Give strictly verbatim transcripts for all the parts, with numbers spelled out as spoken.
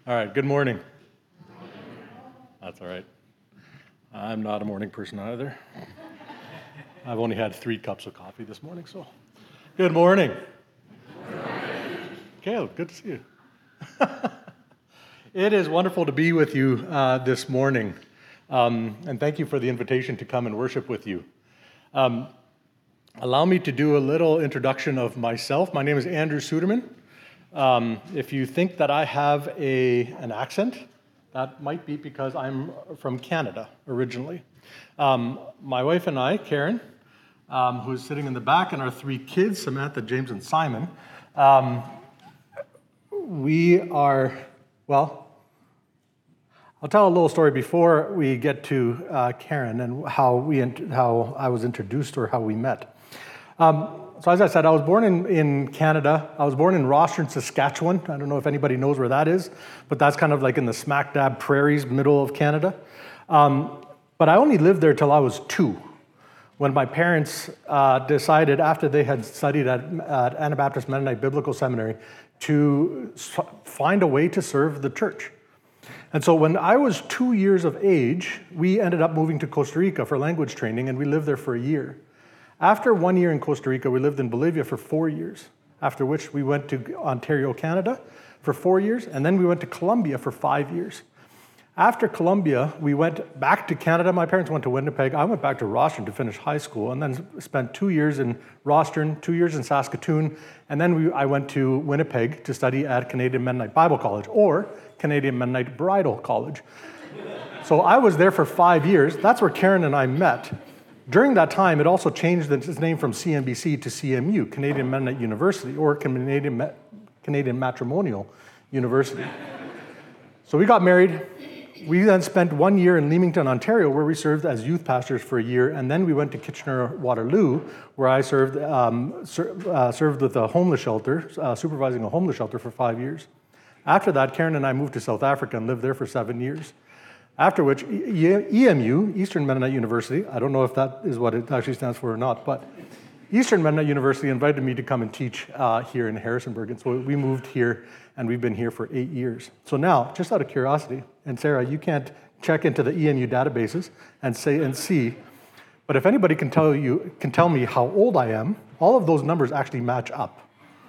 All right, good morning. That's all right. I'm not a morning person either. I've only had three cups of coffee this morning, so good morning. Good morning. Caleb, good to see you. It is wonderful to be with you uh, this morning, um, and thank you for the invitation to come and worship with you. Um, allow me to do a little introduction of myself. My name is Andrew Suderman. Um, if you think that I have a an accent, that might be because I'm from Canada originally. Um, my wife and I, Karen, um, who is sitting in the back, and our three kids, Samantha, James, and Simon, um, we are, well, I'll tell a little story before we get to uh, Karen and how we how I was introduced or how we met. Um, So as I said, I was born in, in Canada. I was born in Rostron, Saskatchewan. I don't know if anybody knows where that is, but that's kind of like in the smack dab prairies, middle of Canada. Um, but I only lived there till I was two, when my parents uh, decided, after they had studied at, at Anabaptist Mennonite Biblical Seminary, to find a way to serve the church. And so when I was two years of age, we ended up moving to Costa Rica for language training, and we lived there for a year. After one year in Costa Rica, we lived in Bolivia for four years, after which we went to Ontario, Canada for four years, and then we went to Colombia for five years. After Colombia, we went back to Canada. My parents went to Winnipeg. I went back to Rostron to finish high school, and then spent two years in Rostron, two years in Saskatoon, and then we, I went to Winnipeg to study at Canadian Mennonite Bible College, or Canadian Mennonite Bridal College. So I was there for five years. That's where Karen and I met. During that time, it also changed its name from C M B C to C M U, Canadian Mennonite University, or Canadian, Canadian Matrimonial University. So we got married. We then spent one year in Leamington, Ontario, where we served as youth pastors for a year, and then we went to Kitchener-Waterloo, where I served um, ser- uh, served with a homeless shelter, uh, supervising a homeless shelter for five years. After that, Karen and I moved to South Africa and lived there for seven years. After which, E M U, Eastern Mennonite University, I don't know if that is what it actually stands for or not, but Eastern Mennonite University invited me to come and teach uh, here in Harrisonburg, and so we moved here, and we've been here for eight years. So now, just out of curiosity, and Sarah, you can't check into the E M U databases and say and see, but if anybody can tell you can tell me how old I am, all of those numbers actually match up.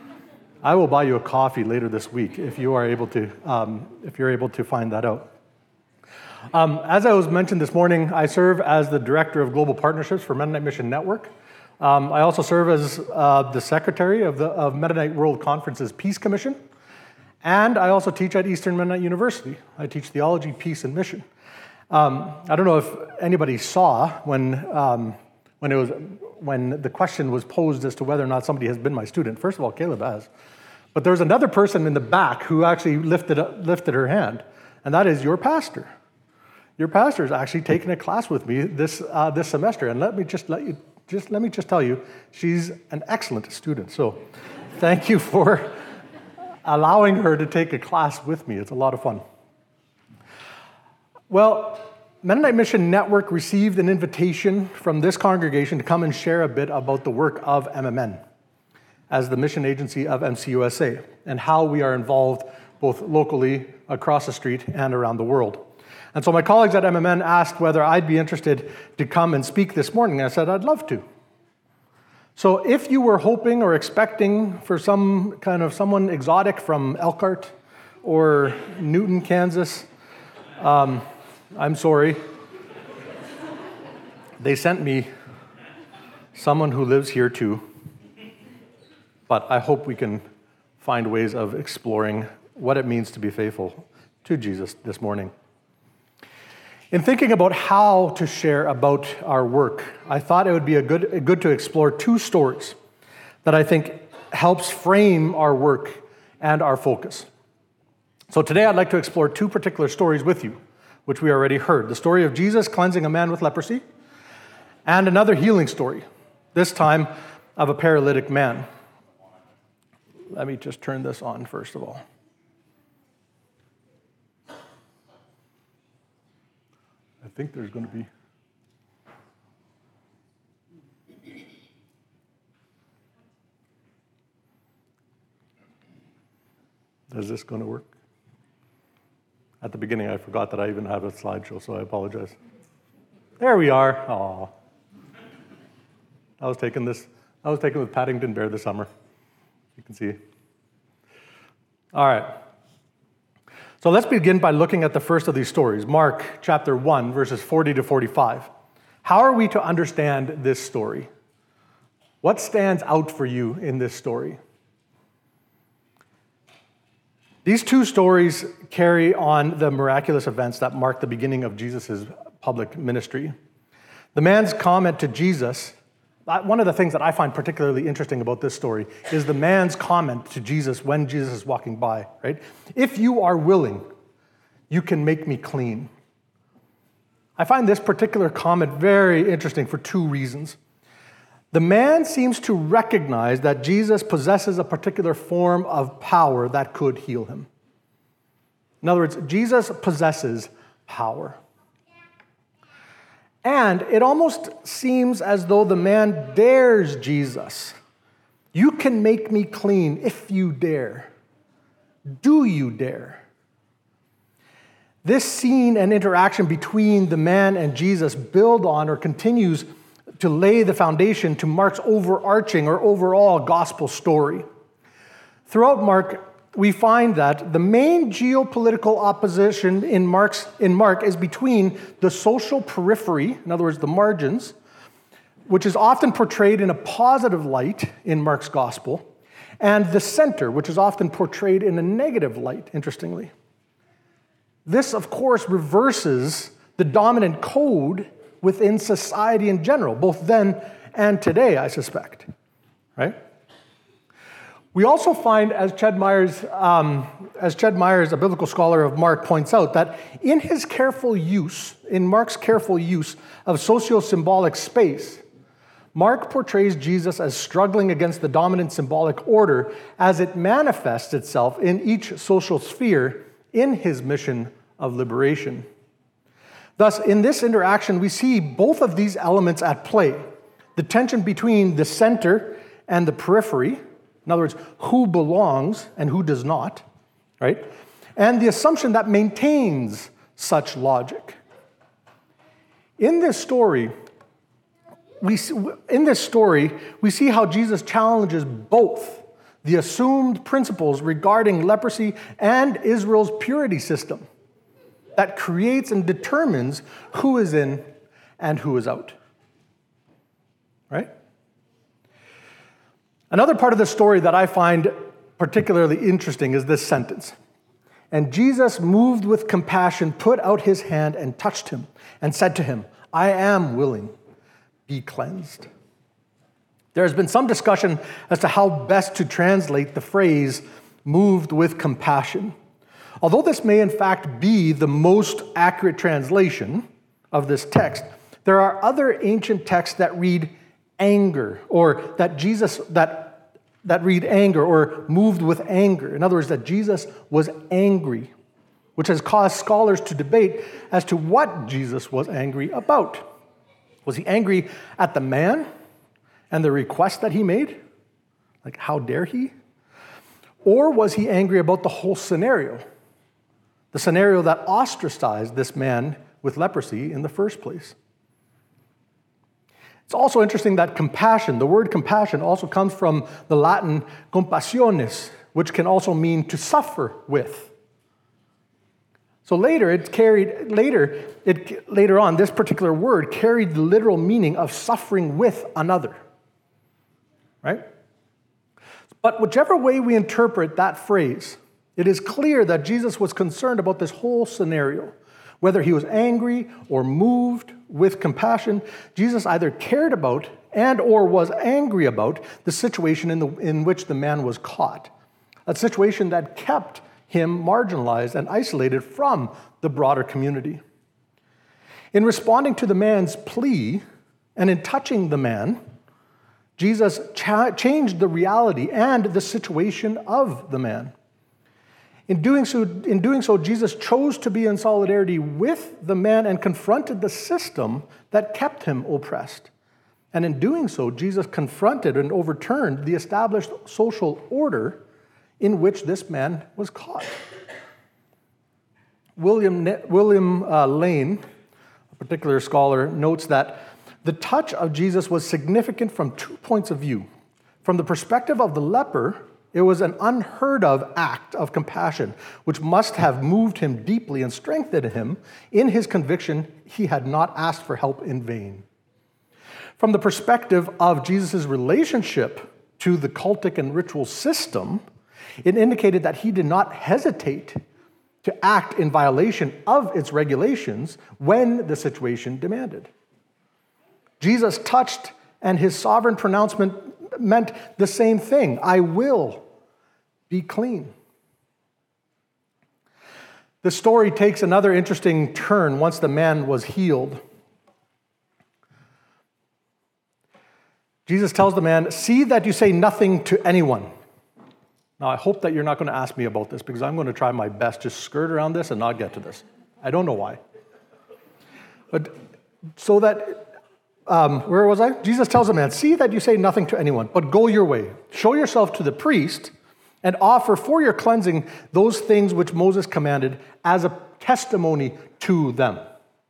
I will buy you a coffee later this week if you are able to um, if you're able to find that out. Um, as I was mentioned this morning, I serve as the Director of Global Partnerships for Mennonite Mission Network. Um, I also serve as uh, the Secretary of the of Mennonite World Conference's Peace Commission, and I also teach at Eastern Mennonite University. I teach theology, peace, and mission. Um, I don't know if anybody saw when um, when it was when the question was posed as to whether or not somebody has been my student. First of all, Caleb has, but there's another person in the back who actually lifted lifted her hand, and that is your pastor. Your pastor is actually taking a class with me this uh, this semester, and let me just let you just let me just tell you, she's an excellent student. So, thank you for allowing her to take a class with me. It's a lot of fun. Well, Mennonite Mission Network received an invitation from this congregation to come and share a bit about the work of M M N as the mission agency of M C U S A and how we are involved both locally, across the street, and around the world. And so my colleagues at M M N asked whether I'd be interested to come and speak this morning. I said I'd love to. So if you were hoping or expecting for some kind of someone exotic from Elkhart or Newton, Kansas, um, I'm sorry. They sent me someone who lives here too. But I hope we can find ways of exploring what it means to be faithful to Jesus this morning. In thinking about how to share about our work, I thought it would be a good, a good to explore two stories that I think helps frame our work and our focus. So today I'd like to explore two particular stories with you, which we already heard. The story of Jesus cleansing a man with leprosy, and another healing story, this time of a paralytic man. Let me just turn this on first of all. I think there's going to be... Is this going to work? At the beginning, I forgot that I even have a slideshow, so I apologize. There we are. Aw. I was taking this, I was taken with Paddington Bear this summer. You can see. All right. So let's begin by looking at the first of these stories, Mark chapter one, verses forty to forty-five. How are we to understand this story? What stands out for you in this story? These two stories carry on the miraculous events that mark the beginning of Jesus' public ministry. The man's comment to Jesus, one of the things that I find particularly interesting about this story is the man's comment to Jesus when Jesus is walking by, right? If you are willing, you can make me clean. I find this particular comment very interesting for two reasons. The man seems to recognize that Jesus possesses a particular form of power that could heal him. In other words, Jesus possesses power. And it almost seems as though the man dares Jesus. You can make me clean if you dare. Do you dare? This scene and interaction between the man and Jesus build on or continues to lay the foundation to Mark's overarching or overall gospel story. Throughout Mark, we find that the main geopolitical opposition in Mark's in Mark is between the social periphery, in other words, the margins, which is often portrayed in a positive light in Mark's gospel, and the center, which is often portrayed in a negative light, interestingly. This, of course, reverses the dominant code within society in general, both then and today, I suspect, right? We also find, as Ched Myers, um, as Ched Myers, a biblical scholar of Mark, points out, that in his careful use, in Mark's careful use of socio-symbolic space, Mark portrays Jesus as struggling against the dominant symbolic order as it manifests itself in each social sphere in his mission of liberation. Thus, in this interaction, we see both of these elements at play. The tension between the center and the periphery, in other words, who belongs and who does not, right? And the assumption that maintains such logic. In this story, we see, in this story, we see how Jesus challenges both the assumed principles regarding leprosy and Israel's purity system that creates and determines who is in and who is out. Right? Another part of the story that I find particularly interesting is this sentence. And Jesus, moved with compassion, put out his hand and touched him and said to him, I am willing, be cleansed. There has been some discussion as to how best to translate the phrase moved with compassion. Although this may in fact be the most accurate translation of this text, there are other ancient texts that read anger, or that Jesus, that, that read anger, or moved with anger. In other words, that Jesus was angry, which has caused scholars to debate as to what Jesus was angry about. Was he angry at the man and the request that he made? Like, how dare he? Or was he angry about the whole scenario? The scenario that ostracized this man with leprosy in the first place. It's also interesting that compassion, the word compassion, also comes from the Latin compassionis, which can also mean to suffer with. So later, it carried later, it later on, this particular word carried the literal meaning of suffering with another. Right? But whichever way we interpret that phrase, it is clear that Jesus was concerned about this whole scenario. Whether he was angry or moved with compassion, Jesus either cared about and or was angry about the situation in, the, in which the man was caught, a situation that kept him marginalized and isolated from the broader community. In responding to the man's plea and in touching the man, Jesus cha- changed the reality and the situation of the man. In doing so, in doing so, Jesus chose to be in solidarity with the man and confronted the system that kept him oppressed. And in doing so, Jesus confronted and overturned the established social order in which this man was caught. William, William uh, Lane, a particular scholar, notes that the touch of Jesus was significant from two points of view. From the perspective of the leper, it was an unheard of act of compassion, which must have moved him deeply and strengthened him in his conviction he had not asked for help in vain. From the perspective of Jesus' relationship to the cultic and ritual system, it indicated that he did not hesitate to act in violation of its regulations when the situation demanded. Jesus touched, and his sovereign pronouncement meant the same thing. I will be clean. The story takes another interesting turn once the man was healed. Jesus tells the man, "See that you say nothing to anyone." Now, I hope that you're not going to ask me about this because I'm going to try my best to skirt around this and not get to this. I don't know why. But so that, um, where was I? Jesus tells the man, "See that you say nothing to anyone, but go your way. Show yourself to the priest and offer for your cleansing those things which Moses commanded as a testimony to them."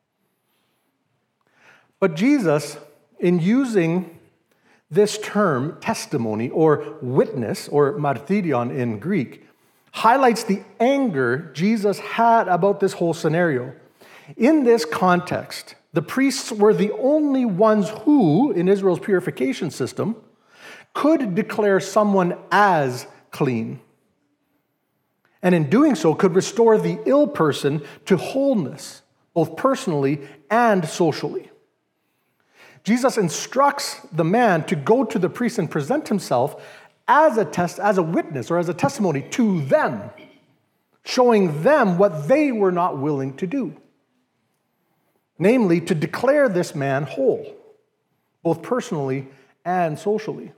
But Jesus, in using this term, testimony, or witness, or martyrion in Greek, highlights the anger Jesus had about this whole scenario. In this context, the priests were the only ones who, in Israel's purification system, could declare someone as clean. And in doing so, could restore the ill person to wholeness, both personally and socially. Jesus instructs the man to go to the priest and present himself as a test, as a witness or as a testimony to them, showing them what they were not willing to do. Namely, to declare this man whole, both personally and socially.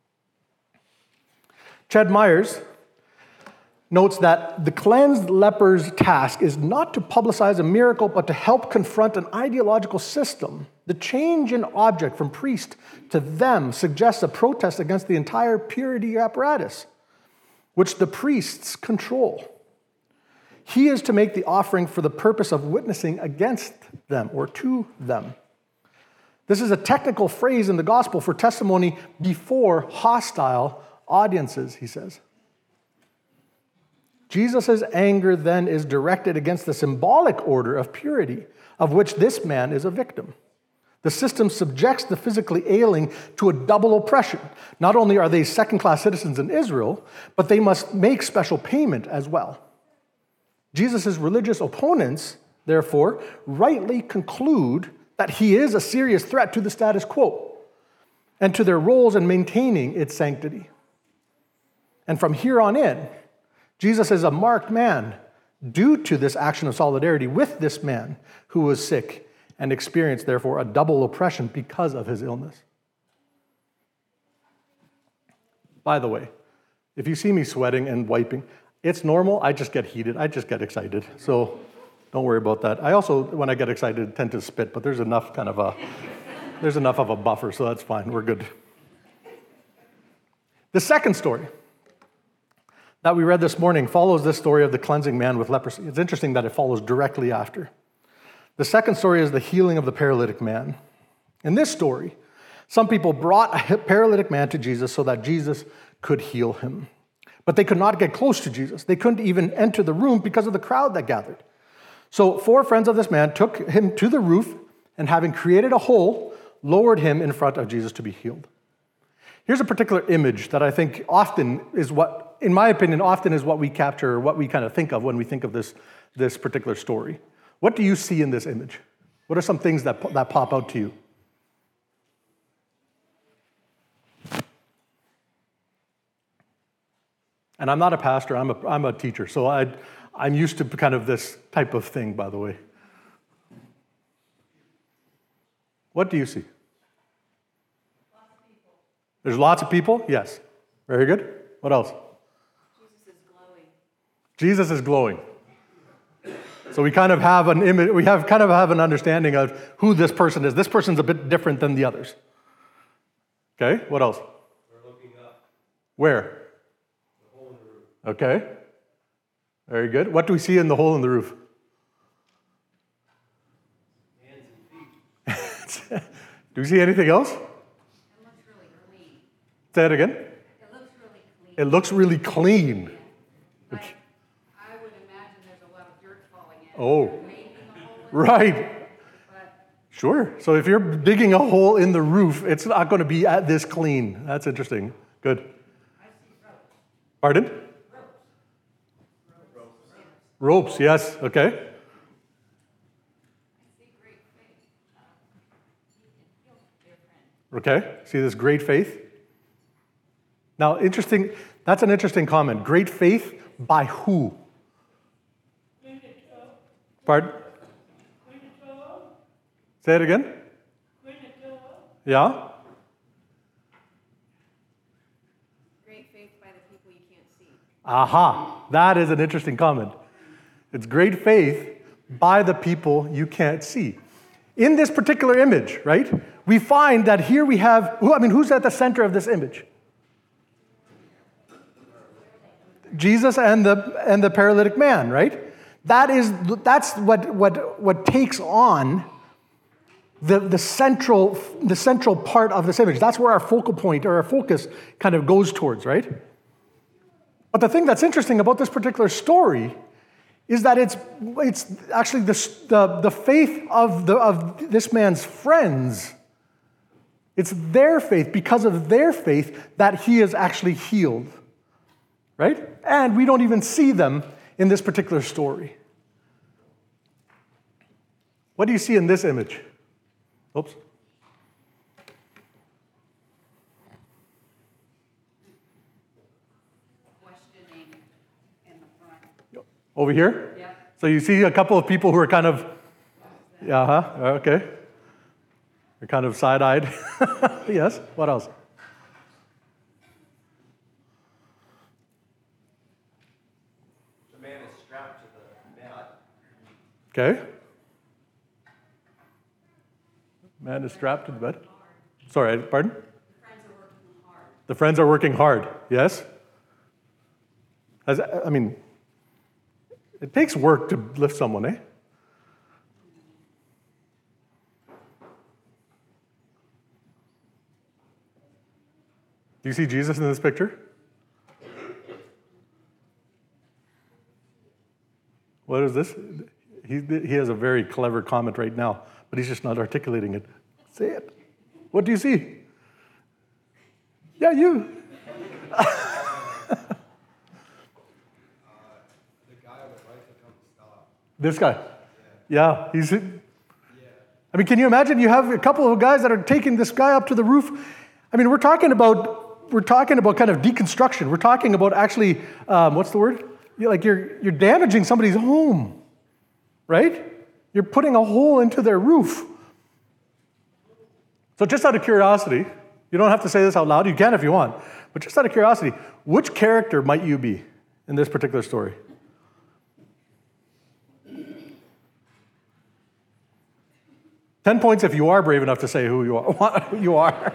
Ched Myers notes that the cleansed leper's task is not to publicize a miracle, but to help confront an ideological system. The change in object from priest to them suggests a protest against the entire purity apparatus, which the priests control. He is to make the offering for the purpose of witnessing against them or to them. This is a technical phrase in the gospel for testimony before hostile audiences, he says. Jesus' anger then is directed against the symbolic order of purity, of which this man is a victim. The system subjects the physically ailing to a double oppression. Not only are they second-class citizens in Israel, but they must make special payment as well. Jesus' religious opponents, therefore, rightly conclude that he is a serious threat to the status quo and to their roles in maintaining its sanctity. And from here on in, Jesus is a marked man due to this action of solidarity with this man who was sick and experienced, therefore, a double oppression because of his illness. By the way, if you see me sweating and wiping, it's normal. I just get heated. I just get excited. So don't worry about that. I also, when I get excited, tend to spit, but there's enough kind of a, there's enough of a buffer, so that's fine. We're good. The second story that we read this morning follows this story of the cleansing man with leprosy. It's interesting that it follows directly after. The second story is the healing of the paralytic man. In this story, some people brought a paralytic man to Jesus so that Jesus could heal him. But they could not get close to Jesus. They couldn't even enter the room because of the crowd that gathered. So four friends of this man took him to the roof and, having created a hole, lowered him in front of Jesus to be healed. Here's a particular image that I think often is what, in my opinion, often is what we capture, or what we kind of think of when we think of this, this particular story. What do you see in this image? What are some things that, that pop out to you? And I'm not a pastor, I'm a, I'm a teacher, so I, I'm used to kind of this type of thing, by the way. What do you see? Lots of people. There's lots of people? Yes. Very good. What else? Jesus is glowing. Jesus is glowing. So we kind of have an image, we have kind of have an understanding of who this person is. This person's a bit different than the others. Okay, what else? We're looking up. Where? The hole in the roof. Okay. Very good. What do we see in the hole in the roof? Do you see anything else? It looks really clean. Say it again. It looks really clean. It looks really clean. Like, I would imagine there's a lot of dirt falling in. Oh. They're making a hole in it, Right. but Sure. So if you're digging a hole in the roof, it's not going to be at this clean. That's interesting. Good. Pardon? Ropes, yes. Okay. I see great faith. You can heal your friend. Okay. See this great faith? Now, interesting. That's an interesting comment. Great faith by who? Pardon? Say it again. Yeah? Great faith by the people you can't see. Aha. That is an interesting comment. It's great faith by the people you can't see. In this particular image, right, we find that here we have, who, I mean, who's at the center of this image? Jesus and the and the paralytic man, right? That is that's what what what takes on the the central the central part of this image. That's where our focal point or our focus kind of goes towards, right? But the thing that's interesting about this particular story is that it's it's actually the the, the faith of the of this man's friends. It's their faith, because of their faith, that he is actually healed. Right? And we don't even see them in this particular story. What do you see in this image? Oops. Questioning in the front. Over here? Yeah. So you see a couple of people who are kind of, yeah, uh-huh, okay. They're kind of side-eyed. Yes, what else? Okay. Man is strapped to the bed. Sorry, pardon? The friends are working hard. The friends are working hard. Yes? As, I mean, it takes work to lift someone, eh? Do you see Jesus in this picture? What is this? He, he has a very clever comment right now, but he's just not articulating it. Say it. What do you see? Yeah, you. Uh, the guy would like to come stop. This guy. Yeah, he's. I mean, can you imagine? You have a couple of guys that are taking this guy up to the roof. I mean, we're talking about we're talking about kind of deconstruction. We're talking about actually, um, what's the word? You're like you're you're damaging somebody's home. Right? You're putting a hole into their roof. So just out of curiosity, you don't have to say this out loud, you can if you want, but just out of curiosity, which character might you be in this particular story? Ten points if you are brave enough to say who you are. Who you are.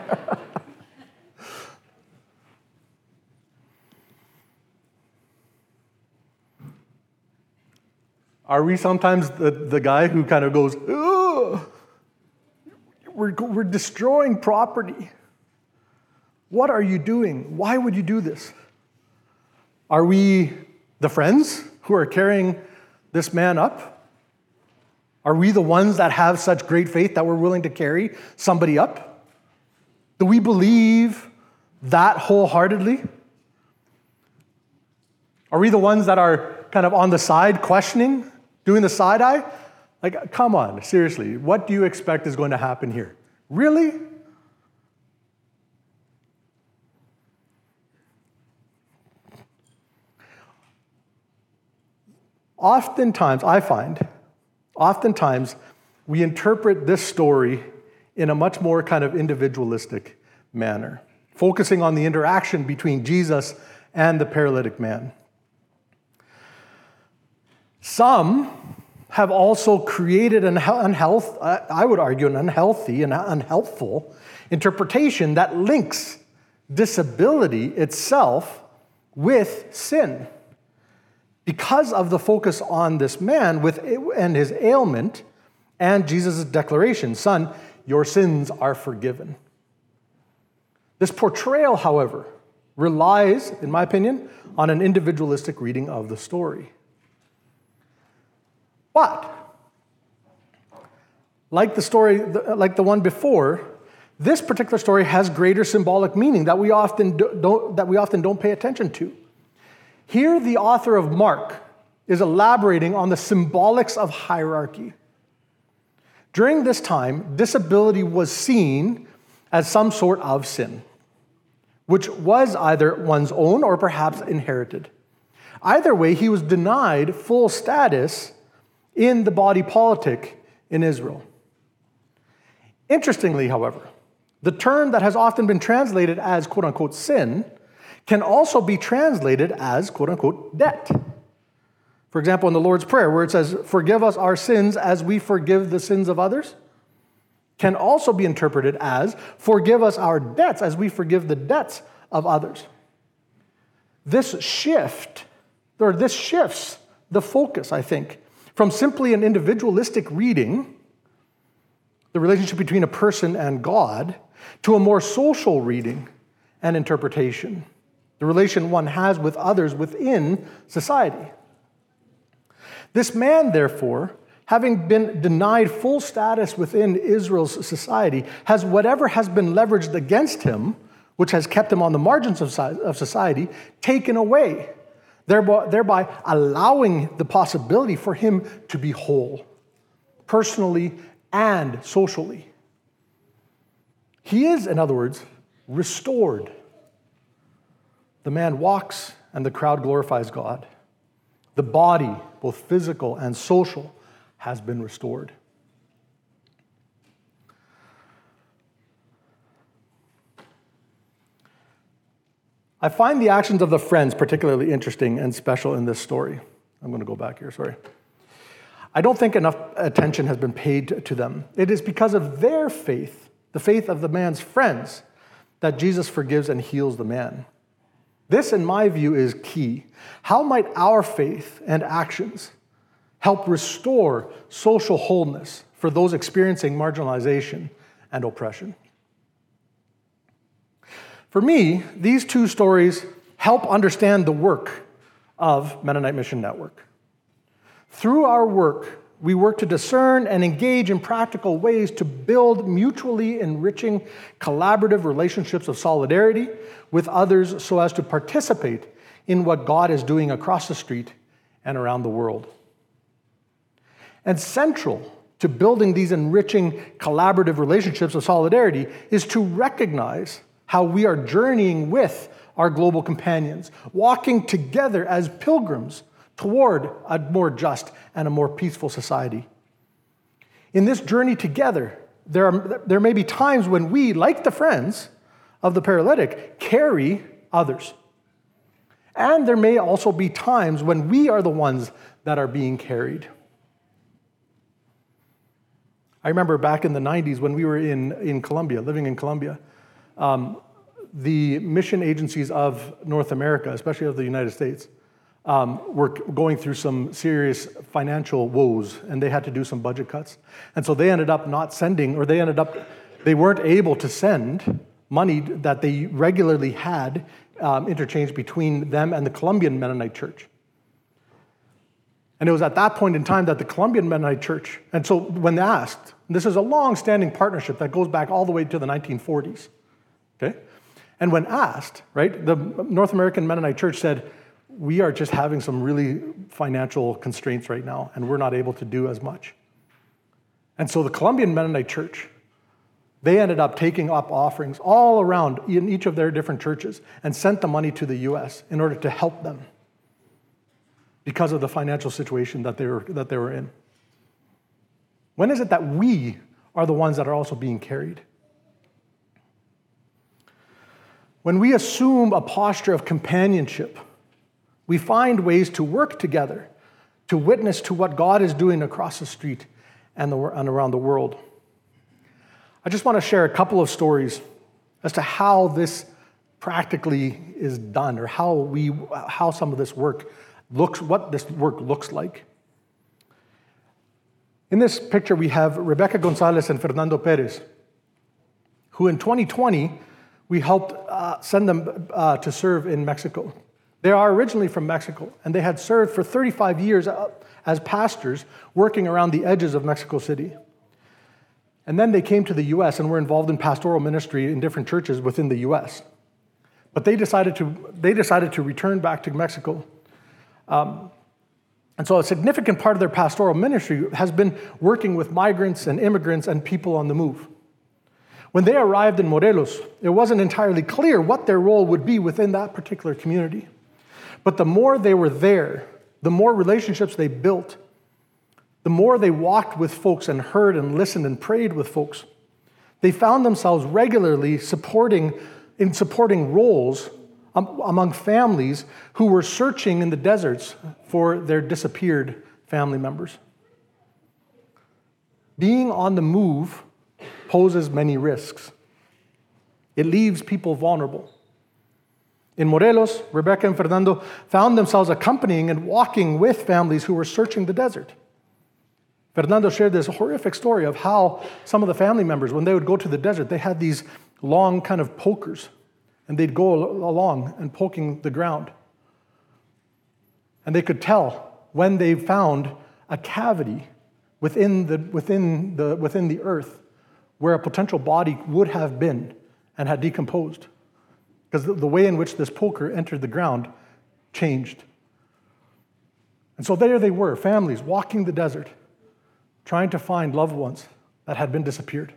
Are we sometimes the, the guy who kind of goes, ugh, we're, we're destroying property. What are you doing? Why would you do this? Are we the friends who are carrying this man up? Are we the ones that have such great faith that we're willing to carry somebody up? Do we believe that wholeheartedly? Are we the ones that are kind of on the side questioning? Doing the side eye? Like, come on, seriously, what do you expect is going to happen here? Really? Oftentimes, I find, oftentimes, we interpret this story in a much more kind of individualistic manner, focusing on the interaction between Jesus and the paralytic man. Some have also created an unhealth, I would argue, an unhealthy and unhelpful interpretation that links disability itself with sin. Because of the focus on this man with and his ailment and Jesus' declaration, son, your sins are forgiven. This portrayal, however, relies, in my opinion, on an individualistic reading of the story. But, like the story, like the one before, this particular story has greater symbolic meaning that we often don't, that we often don't pay attention to. Here, the author of Mark is elaborating on the symbolics of hierarchy. During this time, disability was seen as some sort of sin, which was either one's own or perhaps inherited. Either way, he was denied full status in the body politic in Israel. Interestingly, however, the term that has often been translated as quote-unquote sin can also be translated as quote-unquote debt. For example, in the Lord's Prayer, where it says, "Forgive us our sins as we forgive the sins of others," can also be interpreted as, "Forgive us our debts as we forgive the debts of others." This shift, or this shifts the focus, I think, from simply an individualistic reading, the relationship between a person and God, to a more social reading and interpretation, the relation one has with others within society. This man, therefore, having been denied full status within Israel's society, has whatever has been leveraged against him, which has kept him on the margins of society, taken away, thereby allowing the possibility for him to be whole, personally and socially. He is, in other words, restored. The man walks and the crowd glorifies God. The body, both physical and social, has been restored. I find the actions of the friends particularly interesting and special in this story. I'm going to go back here, sorry. I don't think enough attention has been paid to them. It is because of their faith, the faith of the man's friends, that Jesus forgives and heals the man. This, in my view, is key. How might our faith and actions help restore social wholeness for those experiencing marginalization and oppression? For me, these two stories help understand the work of Mennonite Mission Network. Through our work, we work to discern and engage in practical ways to build mutually enriching collaborative relationships of solidarity with others so as to participate in what God is doing across the street and around the world. And central to building these enriching collaborative relationships of solidarity is to recognize how we are journeying with our global companions, walking together as pilgrims toward a more just and a more peaceful society. In this journey together, there, are, there may be times when we, like the friends of the paralytic, carry others. And there may also be times when we are the ones that are being carried. I remember back in the nineties when we were in, in Colombia, living in Colombia, um, the mission agencies of North America, especially of the United States, Um, were going through some serious financial woes, and they had to do some budget cuts. And so they ended up not sending, or they ended up, they weren't able to send money that they regularly had um, interchanged between them and the Colombian Mennonite Church. And it was at that point in time that the Colombian Mennonite Church, and so when asked, this is a long-standing partnership that goes back all the way to the nineteen forties, okay? And when asked, right, the North American Mennonite Church said, we are just having some really financial constraints right now, and we're not able to do as much. And so the Colombian Mennonite Church, they ended up taking up offerings all around in each of their different churches and sent the money to the U S in order to help them because of the financial situation that they were, that they were in. When is it that we are the ones that are also being carried? When we assume a posture of companionship, we find ways to work together, to witness to what God is doing across the street and, the, and around the world. I just want to share a couple of stories as to how this practically is done, or how we, how some of this work looks, what this work looks like. In this picture, we have Rebecca Gonzalez and Fernando Perez, who in twenty twenty, we helped uh, send them uh, to serve in Mexico. They are originally from Mexico, and they had served for thirty-five years as pastors working around the edges of Mexico City. And then they came to the U S and were involved in pastoral ministry in different churches within the U S. But they decided to, they decided to return back to Mexico. Um, and so a significant part of their pastoral ministry has been working with migrants and immigrants and people on the move. When they arrived in Morelos, it wasn't entirely clear what their role would be within that particular community. But the more they were there, the more relationships they built, the more they walked with folks and heard and listened and prayed with folks, they found themselves regularly supporting in supporting roles among families who were searching in the deserts for their disappeared family members. Being on the move poses many risks. It leaves people vulnerable. In Morelos, Rebecca and Fernando found themselves accompanying and walking with families who were searching the desert. Fernando shared this horrific story of how some of the family members, when they would go to the desert, they had these long kind of pokers, and they'd go along and poking the ground. And they could tell when they found a cavity within the, within the, within the earth where a potential body would have been and had decomposed. Because the, the way in which this poker entered the ground changed. And so there they were, families walking the desert, trying to find loved ones that had been disappeared.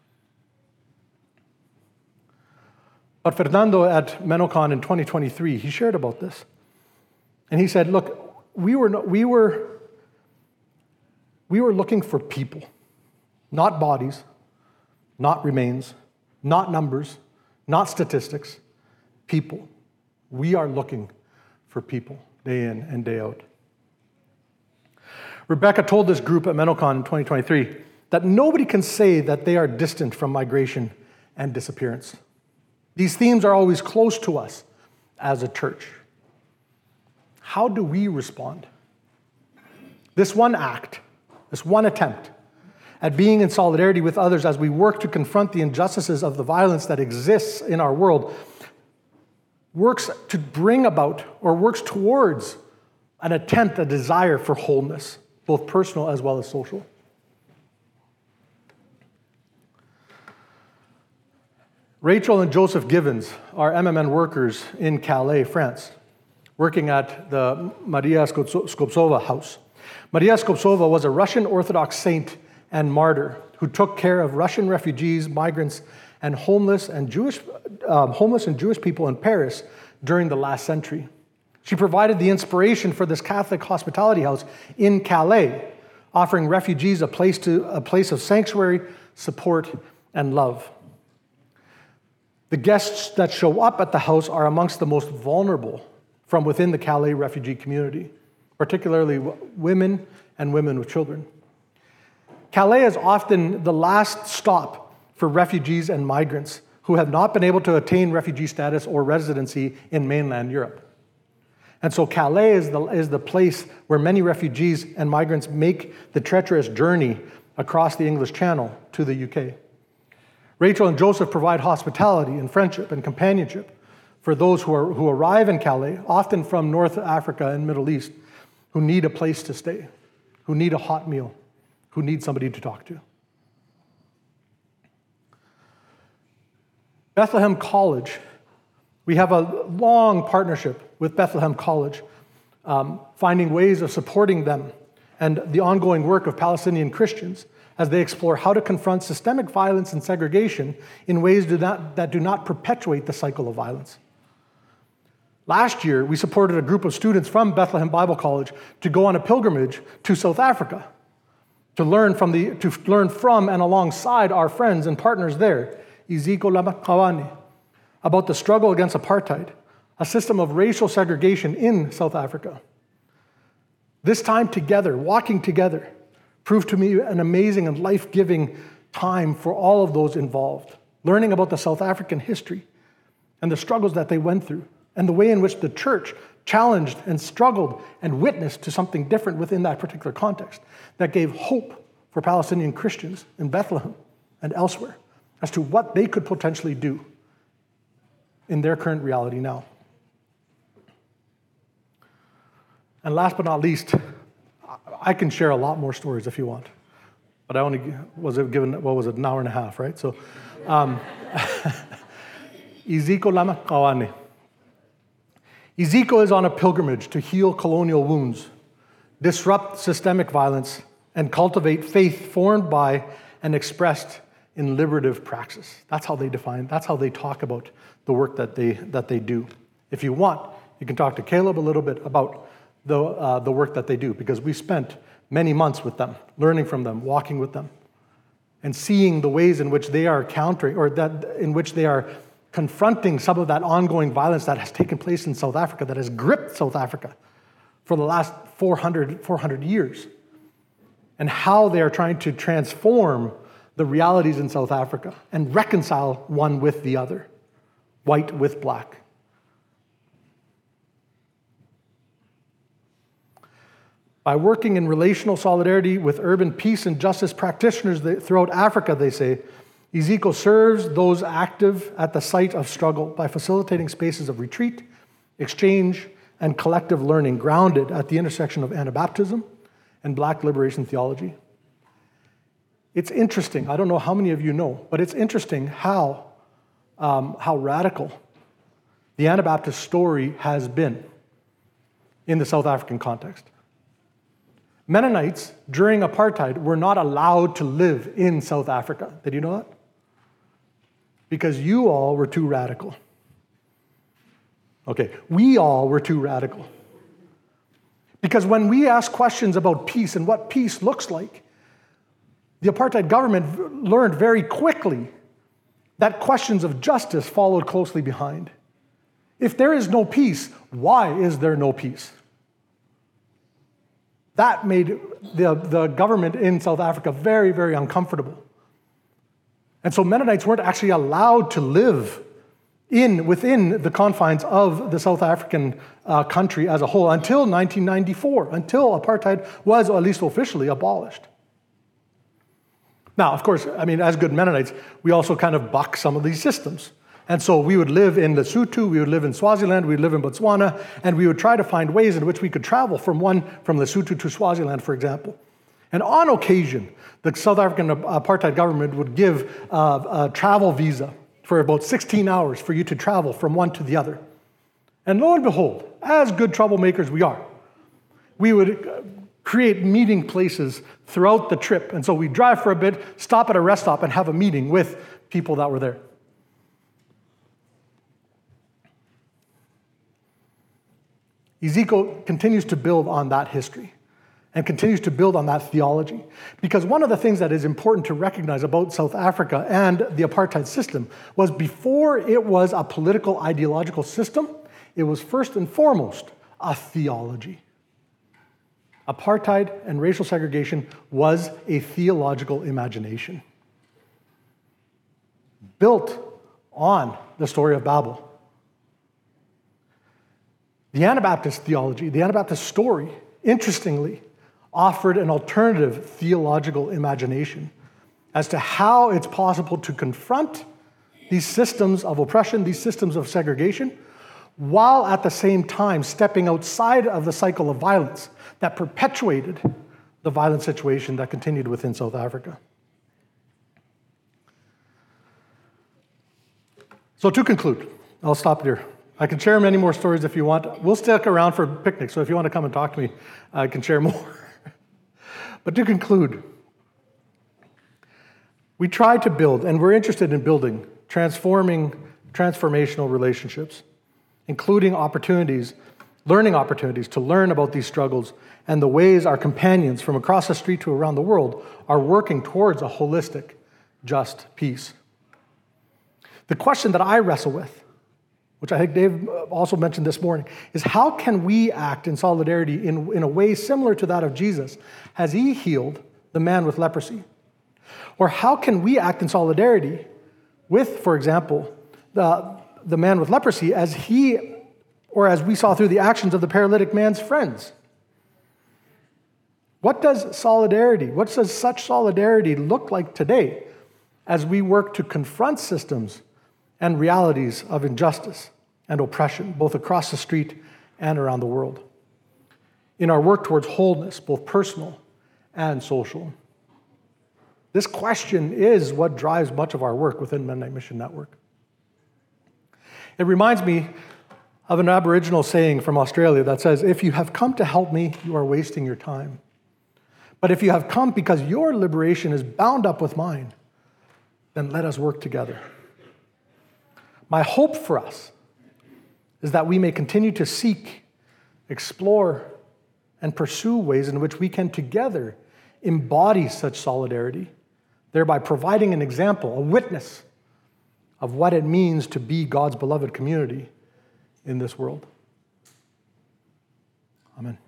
But Fernando at Menocon in twenty twenty-three, he shared about this. And he said, look, we were, we were, we were looking for people, not bodies, not remains, not numbers, not statistics, people. We are looking for people day in and day out. Rebecca told this group at Menocon in twenty twenty-three that nobody can say that they are distant from migration and disappearance. These themes are always close to us as a church. How do we respond? This one act, this one attempt at being in solidarity with others as we work to confront the injustices of the violence that exists in our world works to bring about or works towards an attempt, a desire for wholeness, both personal as well as social. Rachel and Joseph Givens are M M N workers in Calais, France, working at the Maria Skobtsova house. Maria Skobtsova was a Russian Orthodox saint and martyr who took care of Russian refugees, migrants, and homeless and Jewish, um, homeless and Jewish people in Paris during the last century. She provided the inspiration for this Catholic hospitality house in Calais, offering refugees a place to a place of sanctuary, support, and love. The guests that show up at the house are amongst the most vulnerable from within the Calais refugee community, particularly women and women with children. Calais is often the last stop for refugees and migrants who have not been able to attain refugee status or residency in mainland Europe. And so Calais is the, is the place where many refugees and migrants make the treacherous journey across the English Channel to the U K. Rachel and Joseph provide hospitality and friendship and companionship for those who, are, who arrive in Calais, often from North Africa and Middle East, who need a place to stay, who need a hot meal, who need somebody to talk to. Bethlehem College. We have a long partnership with Bethlehem College, um, finding ways of supporting them and the ongoing work of Palestinian Christians as they explore how to confront systemic violence and segregation in ways do not, that do not perpetuate the cycle of violence. Last year, we supported a group of students from Bethlehem Bible College to go on a pilgrimage to South Africa to learn from, the, to learn from and alongside our friends and partners there, Iziko Lamakawani, about the struggle against apartheid, a system of racial segregation in South Africa. This time together, walking together, proved to me an amazing and life-giving time for all of those involved, learning about the South African history and the struggles that they went through, and the way in which the church challenged and struggled and witnessed to something different within that particular context that gave hope for Palestinian Christians in Bethlehem and elsewhere as to what they could potentially do in their current reality now. And last but not least, I can share a lot more stories if you want, but I only was given, what was it, an hour and a half, right? So, um, Iziko Lama Kawane. Iziko is on a pilgrimage to heal colonial wounds, disrupt systemic violence, and cultivate faith formed by and expressed in liberative praxis. That's how they define, that's how they talk about the work that they that they do. If you want, you can talk to Caleb a little bit about the uh, the work that they do, because we spent many months with them, learning from them, walking with them, and seeing the ways in which they are countering, or that in which they are confronting some of that ongoing violence that has taken place in South Africa, that has gripped South Africa for the last four hundred, four hundred years, and how they are trying to transform the realities in South Africa and reconcile one with the other, white with black. By working in relational solidarity with urban peace and justice practitioners throughout Africa, they say, Iziko serves those active at the site of struggle by facilitating spaces of retreat, exchange, and collective learning grounded at the intersection of Anabaptism and Black liberation theology. It's interesting, I don't know how many of you know, but it's interesting how, um, how radical the Anabaptist story has been in the South African context. Mennonites, during apartheid, were not allowed to live in South Africa. Did you know that? Because you all were too radical. Okay, we all were too radical. Because when we ask questions about peace and what peace looks like, the apartheid government learned very quickly that questions of justice followed closely behind. If there is no peace, why is there no peace? That made the, the government in South Africa very, very uncomfortable. And so Mennonites weren't actually allowed to live in within the confines of the South African uh, country as a whole until nineteen ninety-four, until apartheid was, or at least officially, abolished. Now, of course, I mean, as good Mennonites, we also kind of buck some of these systems. And so we would live in Lesotho, we would live in Swaziland, we would live in Botswana, and we would try to find ways in which we could travel from one, from Lesotho to Swaziland, for example. And on occasion, the South African apartheid government would give uh, a travel visa for about sixteen hours for you to travel from one to the other. And lo and behold, as good troublemakers we are, we would create meeting places throughout the trip. And so we'd drive for a bit, stop at a rest stop, and have a meeting with people that were there. Iziko continues to build on that history and continues to build on that theology. Because one of the things that is important to recognize about South Africa and the apartheid system was before it was a political ideological system, it was first and foremost a theology. Apartheid and racial segregation was a theological imagination built on the story of Babel. The Anabaptist theology, the Anabaptist story, interestingly, offered an alternative theological imagination as to how it's possible to confront these systems of oppression, these systems of segregation, while at the same time stepping outside of the cycle of violence that perpetuated the violent situation that continued within South Africa. So to conclude, I'll stop there. I can share many more stories if you want. We'll stick around for picnics, so if you want to come and talk to me, I can share more. But to conclude, we try to build, and we're interested in building, transforming, transformational relationships, including opportunities, learning opportunities to learn about these struggles and the ways our companions from across the street to around the world are working towards a holistic, just peace. The question that I wrestle with, which I think Dave also mentioned this morning, is how can we act in solidarity in, in a way similar to that of Jesus as he healed the man with leprosy? Or how can we act in solidarity with, for example, the, the man with leprosy as he, or as we saw through the actions of the paralytic man's friends? What does solidarity, what does such solidarity look like today as we work to confront systems and realities of injustice and oppression, both across the street and around the world, in our work towards wholeness, both personal and social. This question is what drives much of our work within Mennonite Mission Network. It reminds me of an Aboriginal saying from Australia that says, if you have come to help me, you are wasting your time. But if you have come because your liberation is bound up with mine, then let us work together. My hope for us is that we may continue to seek, explore, and pursue ways in which we can together embody such solidarity, thereby providing an example, a witness of what it means to be God's beloved community in this world. Amen.